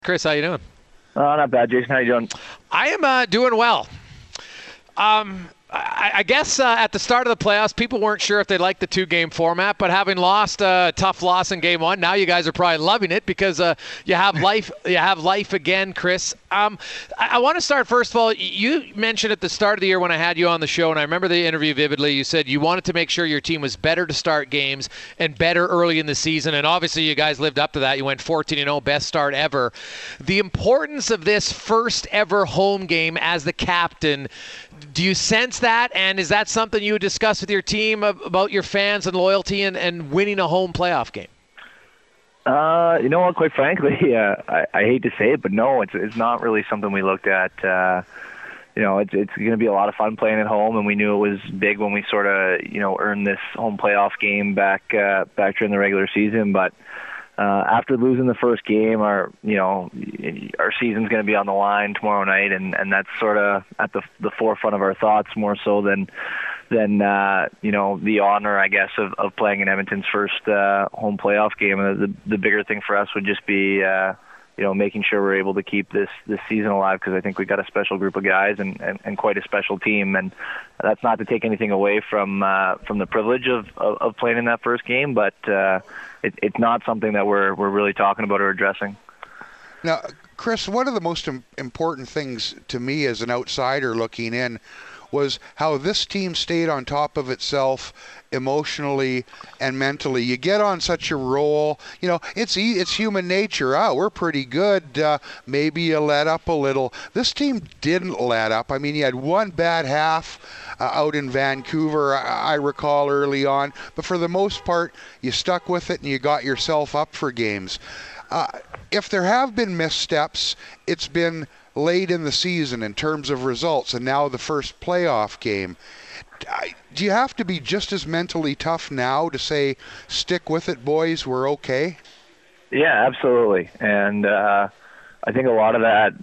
Chris, how you doing? Not bad, Jason. How you doing? I am doing well. I guess at the start of the playoffs, people weren't sure if they liked the two-game format, but having lost a tough loss in Game 1, now you guys are probably loving it because you have life. You have life again, Chris. I want to start first of all. You mentioned at the start of the year when I had you on the show, and I remember the interview vividly. You said you wanted to make sure your team was better to start games and better early in the season, and obviously you guys lived up to that. You went 14-0, best start ever. The importance of this first ever home game as the captain. Do you sense that, and is that something you would discuss with your team about your fans and loyalty and winning a home playoff game? You know what? Quite frankly, I hate to say it, but no, it's not really something we looked at. It's going to be a lot of fun playing at home, and we knew it was big when we sort of earned this home playoff game back during the regular season, but. After losing the first game, our season's going to be on the line tomorrow night, and that's sort of at the forefront of our thoughts more so than the honor, I guess, of playing in Edmonton's first home playoff game. The bigger thing for us would just be making sure we're able to keep this season alive, because I think we've got a special group of guys and quite a special team, and that's not to take anything away from the privilege of playing in that first game, but it's not something that we're really talking about or addressing. Now, Chris, one of the most important things to me as an outsider looking in was how this team stayed on top of itself emotionally and mentally. You get on such a roll, it's human nature. We're pretty good. Maybe you let up a little. This team didn't let up. I mean, you had one bad half out in Vancouver, I recall early on, but for the most part, you stuck with it and you got yourself up for games. If there have been missteps, it's been late in the season in terms of results, and now the first playoff game. Do you have to be just as mentally tough now to say, stick with it, boys, we're okay? Yeah, absolutely. And I think a lot of that,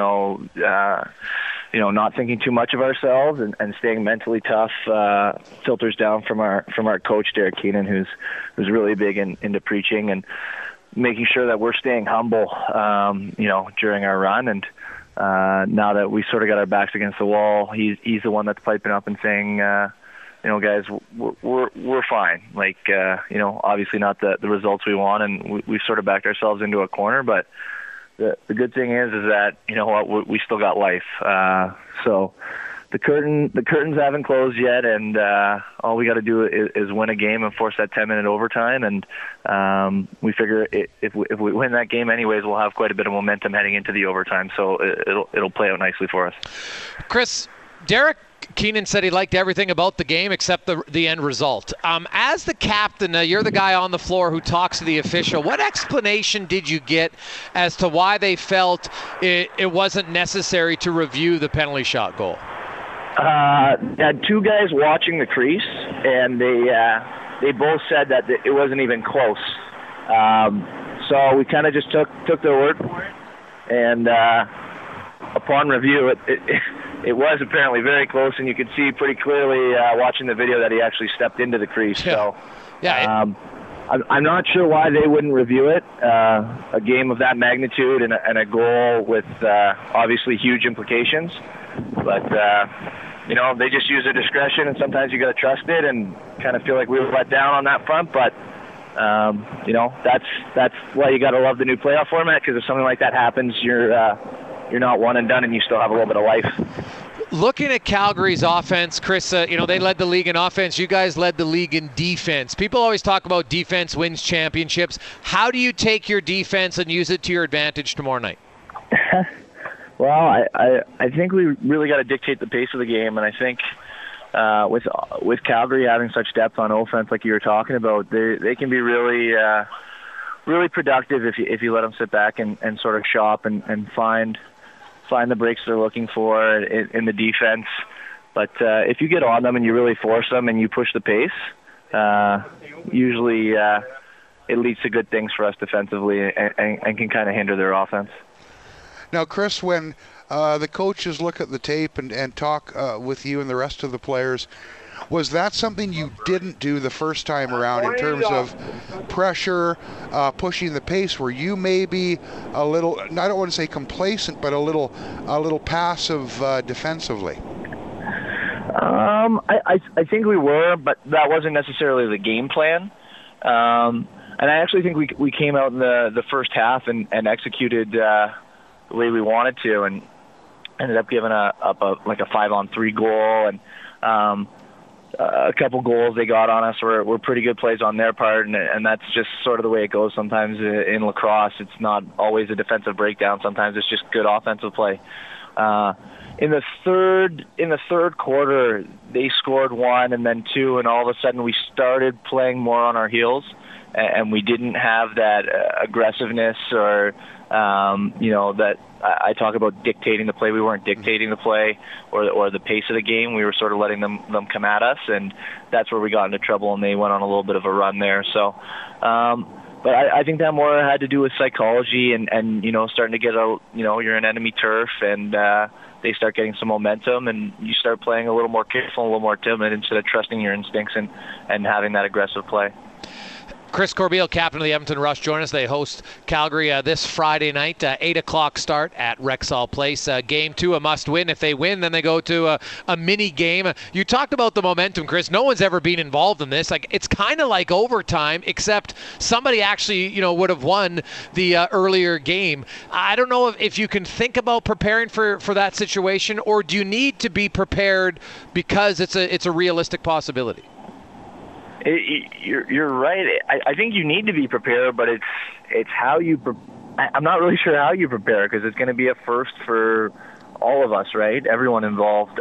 not thinking too much of ourselves and staying mentally tough filters down from our coach, Derek Keenan, who's really big into preaching and making sure that we're staying humble, during our run. And now that we sort of got our backs against the wall, he's the one that's piping up and saying, guys, we're fine. Like, obviously not the results we want, and we've sort of backed ourselves into a corner. But the good thing is that we still got life. So the curtains haven't closed yet, and all we got to do is win a game and force that 10-minute overtime. And we figure if we win that game anyways, we'll have quite a bit of momentum heading into the overtime. So it'll play out nicely for us. Chris, Derek Keenan said he liked everything about the game except the end result. As the captain, you're the guy on the floor who talks to the official. What explanation did you get as to why they felt it wasn't necessary to review the penalty shot goal? Had two guys watching the crease, and they both said that it wasn't even close. So we kind of just took their word for it, and upon review, it was apparently very close, and you could see pretty clearly watching the video that he actually stepped into the crease. Yeah. So, yeah. I'm not sure why they wouldn't review it. A game of that magnitude and a goal with obviously huge implications, but they just use their discretion, and sometimes you got to trust it, and kind of feel like we were let down on that front. But that's why you got to love the new playoff format, because if something like that happens, you're not one and done, and you still have a little bit of life. Looking at Calgary's offense, Chris, they led the league in offense. You guys led the league in defense. People always talk about defense wins championships. How do you take your defense and use it to your advantage tomorrow night? Well, I think we really got to dictate the pace of the game, and I think with Calgary having such depth on offense, like you were talking about, they can be really productive if you let them sit back and sort of shop and find the breaks they're looking for in the defense. But if you get on them and you really force them and you push the pace, usually it leads to good things for us defensively and can kind of hinder their offense. Now, Chris, when the coaches look at the tape and talk with you and the rest of the players, Was that something you didn't do the first time around in terms of pressure, pushing the pace? Were you maybe a little, I don't want to say complacent, but a little passive defensively? I think we were, but that wasn't necessarily the game plan. And I actually think we came out in the first half and executed the way we wanted to, and ended up giving up a 5-on-3 goal, and a couple goals they got on us were pretty good plays on their part, and that's just sort of the way it goes sometimes in lacrosse. It's not always a defensive breakdown. Sometimes it's just good offensive play. In the third quarter, they scored 1 and then 2, and all of a sudden we started playing more on our heels, and we didn't have that aggressiveness or that I talk about dictating the play. We weren't dictating the play or the pace of the game. We were sort of letting them come at us, and that's where we got into trouble, and they went on a little bit of a run there. So, but I think that more had to do with psychology and starting to get you're in enemy turf, and they start getting some momentum, and you start playing a little more careful, a little more timid instead of trusting your instincts and having that aggressive play. Chris Corbeil, captain of the Edmonton Rush, join us. They host Calgary this Friday night, 8 o'clock start at Rexall Place. Game 2, a must-win. If they win, then they go to a mini game. You talked about the momentum, Chris. No one's ever been involved in this. It's kind of like overtime, except somebody actually, would have won the earlier game. I don't know if you can think about preparing for that situation, or do you need to be prepared because it's a realistic possibility? You're right. I think you need to be prepared, but it's how you. I'm not really sure how you prepare, because it's going to be a first for all of us, right? Everyone involved.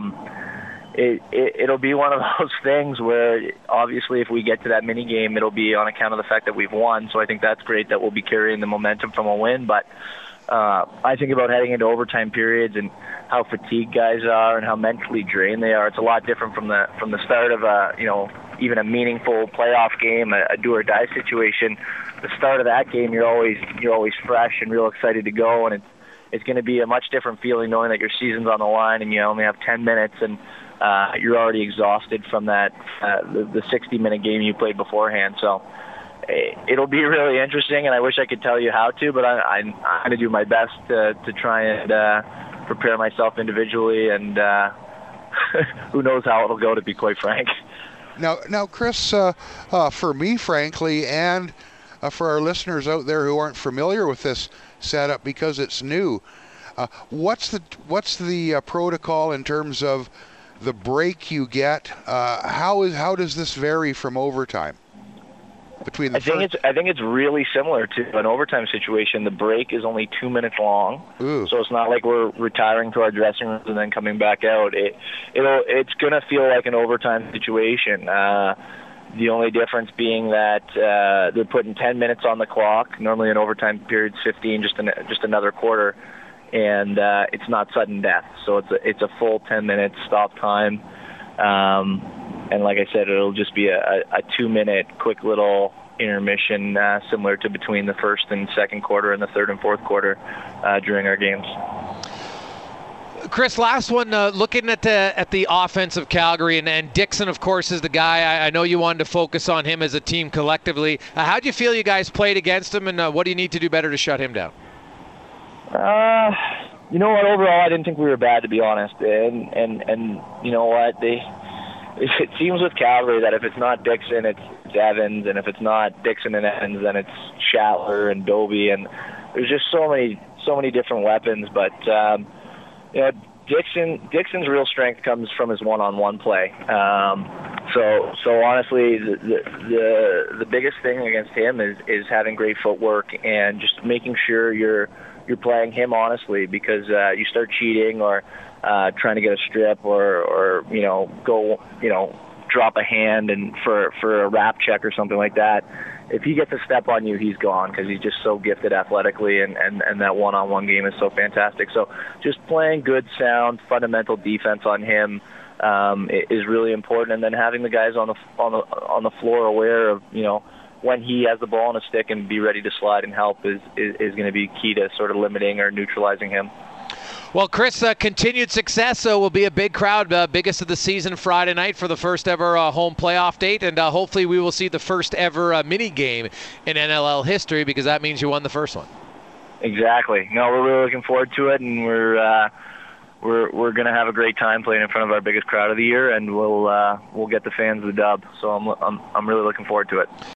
It'll be one of those things where obviously if we get to that mini game, it'll be on account of the fact that we've won. So I think that's great that we'll be carrying the momentum from a win. But I think about heading into overtime periods and how fatigued guys are and how mentally drained they are. It's a lot different from the start of even a meaningful playoff game, a do or die situation. The start of that game, you're always fresh and real excited to go, and it's going to be a much different feeling knowing that your season's on the line and you only have 10 minutes and you're already exhausted from that the 60-minute game you played beforehand. So it'll be really interesting, and I wish I could tell you how to, but I'm going to do my best to try and prepare myself individually, and who knows how it'll go, to be quite frank. Now, Chris, for me, frankly, and for our listeners out there who aren't familiar with this setup because it's new, what's the protocol in terms of the break you get? How does this vary from overtime? I think it's really similar to an overtime situation. The break is only 2 minutes long, so it's not like we're retiring to our dressing rooms and then coming back out. It's gonna feel like an overtime situation. The only difference being that they're putting 10 minutes on the clock. Normally, an overtime period's 15, just another quarter, and it's not sudden death. So it's a full 10 minutes stop time. And like I said, it'll just be a 2-minute quick little intermission, similar to between the first and second quarter and the third and fourth quarter during our games. Chris, last one, looking at the offense of Calgary, and Dixon, of course, is the guy. I know you wanted to focus on him as a team collectively. How do you feel you guys played against him, and what do you need to do better to shut him down? You know what? Overall, I didn't think we were bad, to be honest. And you know what? It seems with Calgary that if it's not Dixon, it's Evans, and if it's not Dixon and Evans, then it's Schattler and Dobie, and there's just so many different weapons. But Dixon's real strength comes from his one-on-one play. So honestly, the biggest thing against him is having great footwork and just making sure you're playing him honestly, because you start cheating or trying to get a strip or go drop a hand and for a wrap check or something like that. If he gets a step on you, he's gone, because he's just so gifted athletically, and that one-on-one game is so fantastic. So just playing good, sound, fundamental defense on him is really important, and then having the guys on the floor aware of when he has the ball on a stick and be ready to slide and help is going to be key to sort of limiting or neutralizing him. Well, Chris, continued success will be a big crowd, biggest of the season Friday night for the first ever home playoff date, and hopefully we will see the first ever mini game in NLL history, because that means you won the first one. Exactly. No, we're really looking forward to it, and we're going to have a great time playing in front of our biggest crowd of the year, and we'll get the fans the dub. So I'm really looking forward to it.